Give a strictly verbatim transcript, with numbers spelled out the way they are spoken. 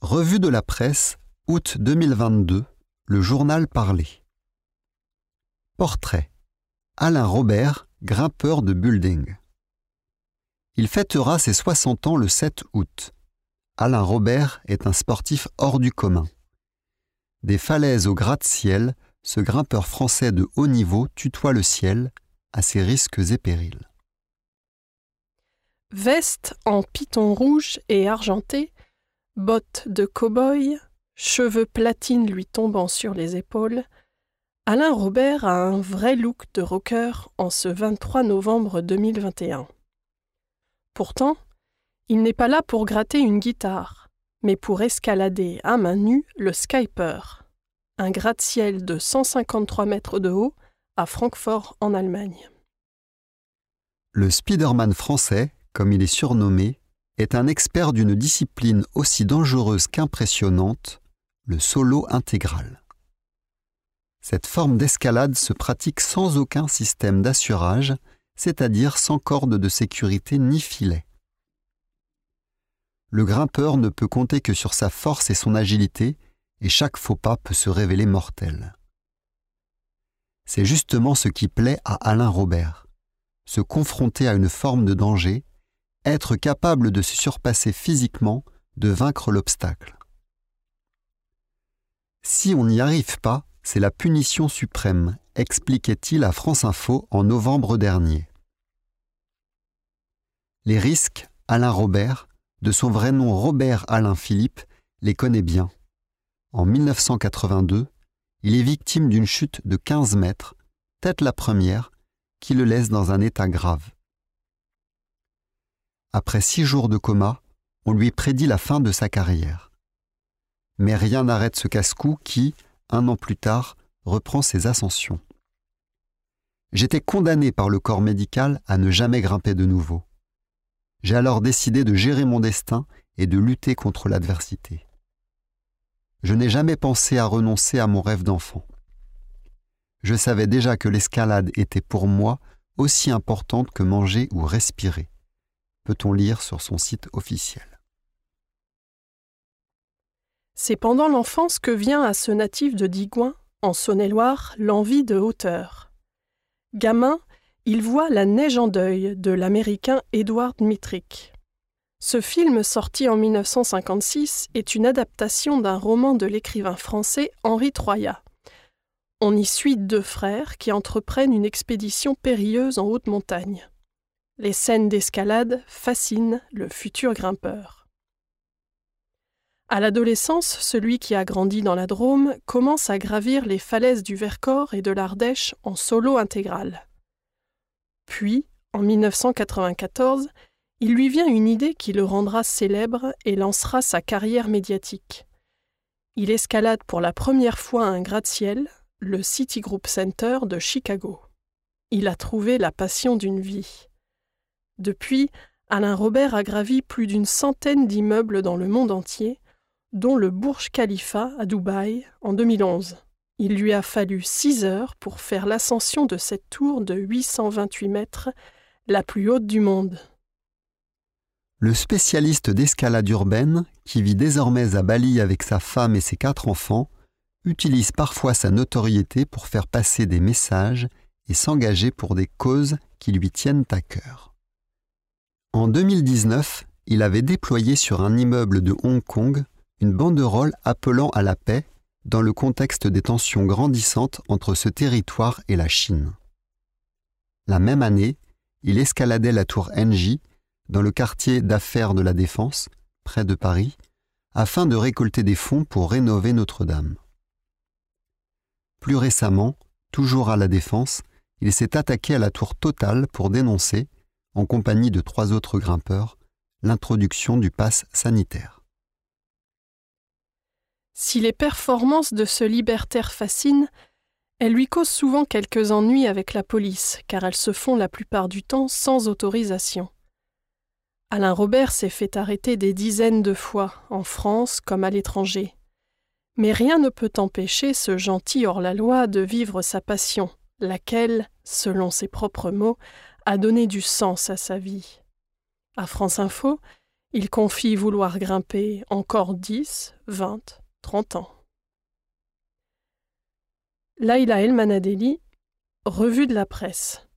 Revue de la presse, août deux mille vingt-deux, le journal parlé. Portrait. Alain Robert, grimpeur de building. Il fêtera ses soixante ans le sept août. Alain Robert est un sportif hors du commun. Des falaises au gratte-ciel, ce grimpeur français de haut niveau tutoie le ciel à ses risques et périls. Veste en python rouge et argenté, bottes de cow-boy, cheveux platine lui tombant sur les épaules, Alain Robert a un vrai look de rocker en ce vingt-trois novembre deux mille vingt et un. Pourtant, il n'est pas là pour gratter une guitare, mais pour escalader à main nue le Skyper, un gratte-ciel de cent cinquante-trois mètres de haut à Francfort en Allemagne. Le Spider-Man français, comme il est surnommé, est un expert d'une discipline aussi dangereuse qu'impressionnante, le solo intégral. Cette forme d'escalade se pratique sans aucun système d'assurage, c'est-à-dire sans corde de sécurité ni filet. Le grimpeur ne peut compter que sur sa force et son agilité, et chaque faux pas peut se révéler mortel. C'est justement ce qui plaît à Alain Robert, se confronter à une forme de danger, être capable de se surpasser physiquement, de vaincre l'obstacle. Si on n'y arrive pas, c'est la punition suprême, expliquait-il à France Info en novembre dernier. Les risques, Alain Robert, de son vrai nom Robert Alain Philippe, les connaît bien. En mille neuf cent quatre-vingt-deux, il est victime d'une chute de quinze mètres, tête la première, qui le laisse dans un état grave. Après six jours de coma, on lui prédit la fin de sa carrière. Mais rien n'arrête ce casse-cou qui, un an plus tard, reprend ses ascensions. J'étais condamné par le corps médical à ne jamais grimper de nouveau. J'ai alors décidé de gérer mon destin et de lutter contre l'adversité. Je n'ai jamais pensé à renoncer à mon rêve d'enfant. Je savais déjà que l'escalade était pour moi aussi importante que manger ou respirer, peut-on lire sur son site officiel. C'est pendant l'enfance que vient à ce natif de Digoin, en Saône-et-Loire, l'envie de hauteur. Gamin, il voit La Neige en deuil de l'américain Edward Dmytryk. Ce film, sorti en mille neuf cent cinquante-six, est une adaptation d'un roman de l'écrivain français Henri Troyat. On y suit deux frères qui entreprennent une expédition périlleuse en haute montagne. Les scènes d'escalade fascinent le futur grimpeur. À l'adolescence, celui qui a grandi dans la Drôme commence à gravir les falaises du Vercors et de l'Ardèche en solo intégral. Puis, en mille neuf cent quatre-vingt-quatorze, il lui vient une idée qui le rendra célèbre et lancera sa carrière médiatique. Il escalade pour la première fois un gratte-ciel, le Citigroup Center de Chicago. Il a trouvé la passion d'une vie. Depuis, Alain Robert a gravi plus d'une centaine d'immeubles dans le monde entier, dont le Burj Khalifa à Dubaï en deux mille onze. Il lui a fallu six heures pour faire l'ascension de cette tour de huit cent vingt-huit mètres, la plus haute du monde. Le spécialiste d'escalade urbaine, qui vit désormais à Bali avec sa femme et ses quatre enfants, utilise parfois sa notoriété pour faire passer des messages et s'engager pour des causes qui lui tiennent à cœur. En deux mille dix-neuf, il avait déployé sur un immeuble de Hong Kong une banderole appelant à la paix dans le contexte des tensions grandissantes entre ce territoire et la Chine. La même année, il escaladait la tour Enji dans le quartier d'affaires de la Défense, près de Paris, afin de récolter des fonds pour rénover Notre-Dame. Plus récemment, toujours à la Défense, il s'est attaqué à la tour Total pour dénoncer, en compagnie de trois autres grimpeurs, l'introduction du pass sanitaire. Si les performances de ce libertaire fascinent, elles lui causent souvent quelques ennuis avec la police, car elles se font la plupart du temps sans autorisation. Alain Robert s'est fait arrêter des dizaines de fois, en France comme à l'étranger. Mais rien ne peut empêcher ce gentil hors-la-loi de vivre sa passion, laquelle, selon ses propres mots, a donné du sens à sa vie. À France Info, Il confie vouloir grimper encore dix, vingt, trente ans. Laïla El Manadeli, Revue de la presse.